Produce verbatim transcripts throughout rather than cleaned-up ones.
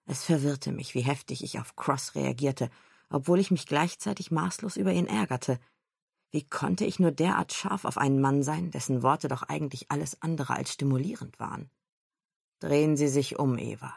Es verwirrte mich, wie heftig ich auf Cross reagierte, obwohl ich mich gleichzeitig maßlos über ihn ärgerte. Wie konnte ich nur derart scharf auf einen Mann sein, dessen Worte doch eigentlich alles andere als stimulierend waren? »Drehen Sie sich um, Eva.«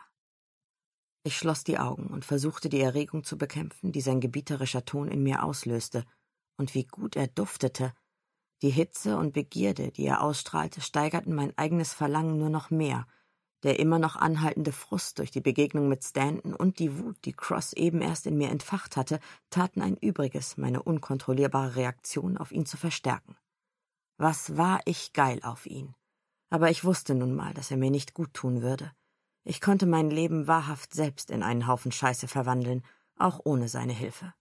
Ich schloss die Augen und versuchte, die Erregung zu bekämpfen, die sein gebieterischer Ton in mir auslöste. Und wie gut er duftete! Die Hitze und Begierde, die er ausstrahlte, steigerten mein eigenes Verlangen nur noch mehr. Der immer noch anhaltende Frust durch die Begegnung mit Stanton und die Wut, die Cross eben erst in mir entfacht hatte, taten ein Übriges, meine unkontrollierbare Reaktion auf ihn zu verstärken. Was war ich geil auf ihn! Aber ich wusste nun mal, dass er mir nicht gut tun würde. Ich konnte mein Leben wahrhaft selbst in einen Haufen Scheiße verwandeln, auch ohne seine Hilfe.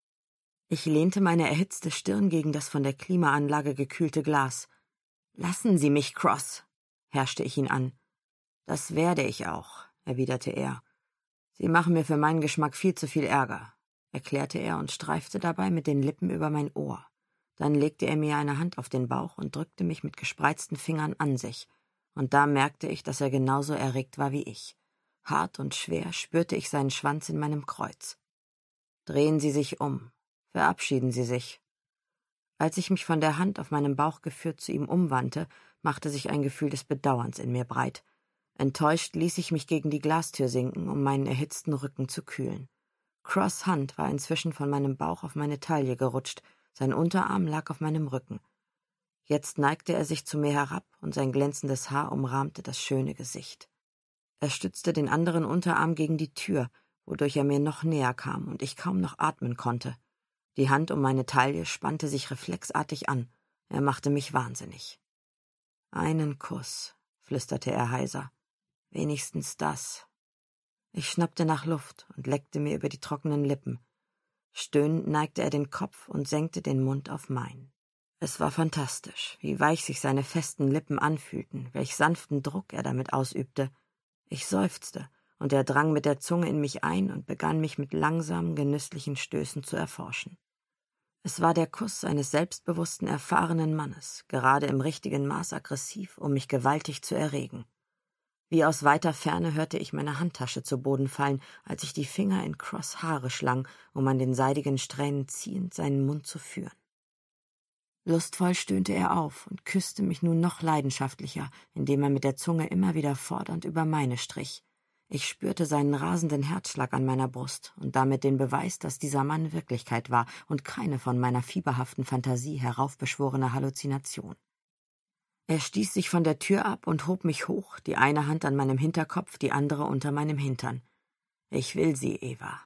Ich lehnte meine erhitzte Stirn gegen das von der Klimaanlage gekühlte Glas. »Lassen Sie mich, Cross«, herrschte ich ihn an. »Das werde ich auch«, erwiderte er. »Sie machen mir für meinen Geschmack viel zu viel Ärger«, erklärte er und streifte dabei mit den Lippen über mein Ohr. Dann legte er mir eine Hand auf den Bauch und drückte mich mit gespreizten Fingern an sich. Und da merkte ich, dass er genauso erregt war wie ich. Hart und schwer spürte ich seinen Schwanz in meinem Kreuz. »Drehen Sie sich um. Verabschieden Sie sich.« Als ich mich von der Hand auf meinem Bauch geführt zu ihm umwandte, machte sich ein Gefühl des Bedauerns in mir breit. Enttäuscht ließ ich mich gegen die Glastür sinken, um meinen erhitzten Rücken zu kühlen. Cross' Hand war inzwischen von meinem Bauch auf meine Taille gerutscht, sein Unterarm lag auf meinem Rücken. Jetzt neigte er sich zu mir herab und sein glänzendes Haar umrahmte das schöne Gesicht. Er stützte den anderen Unterarm gegen die Tür, wodurch er mir noch näher kam und ich kaum noch atmen konnte. Die Hand um meine Taille spannte sich reflexartig an. Er machte mich wahnsinnig. »Einen Kuss«, flüsterte er heiser. »Wenigstens das.« Ich schnappte nach Luft und leckte mir über die trockenen Lippen. Stöhnend neigte er den Kopf und senkte den Mund auf meinen. Es war fantastisch, wie weich sich seine festen Lippen anfühlten, welch sanften Druck er damit ausübte. Ich seufzte, und er drang mit der Zunge in mich ein und begann mich mit langsamen, genüsslichen Stößen zu erforschen. Es war der Kuss eines selbstbewussten, erfahrenen Mannes, gerade im richtigen Maß aggressiv, um mich gewaltig zu erregen. Wie aus weiter Ferne hörte ich meine Handtasche zu Boden fallen, als ich die Finger in Cross' Haare schlang, um an den seidigen Strähnen ziehend seinen Mund zu führen. Lustvoll stöhnte er auf und küsste mich nun noch leidenschaftlicher, indem er mit der Zunge immer wieder fordernd über meine strich. Ich spürte seinen rasenden Herzschlag an meiner Brust und damit den Beweis, dass dieser Mann Wirklichkeit war und keine von meiner fieberhaften Fantasie heraufbeschworene Halluzination. Er stieß sich von der Tür ab und hob mich hoch, die eine Hand an meinem Hinterkopf, die andere unter meinem Hintern. »Ich will Sie, Eva«,